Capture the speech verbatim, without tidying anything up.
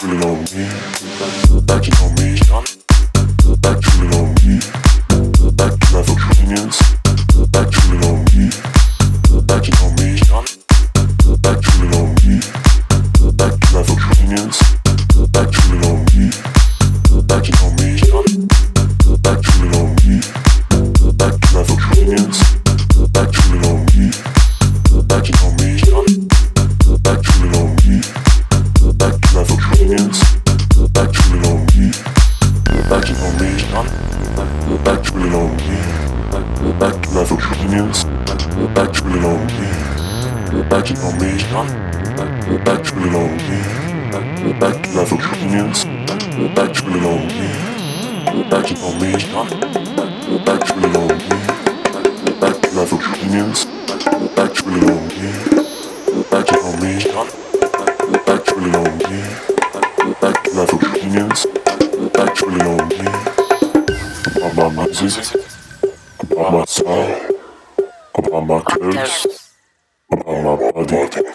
drooling on me, like you know me, like drooling on me, like you have opinions, like drooling on me, like you know me, like drooling on me, like you have opinions, like drooling on me, like you know me, like drooling on me, like you have opinions, like drooling on me, like you know me, like drooling on me. Like you have opinions, like drooling on me, like you know me, like drooling on me, like you have opinions, like drooling on me, like you know me, like drooling on me, like you have opinions, like drooling on me, like you know me, like drooling on me, like you have opinions, like drooling on me, like you know me. Like drooling on me, like you have opinions, like drooling on me, about my music, about my style, about my clothes, about my body,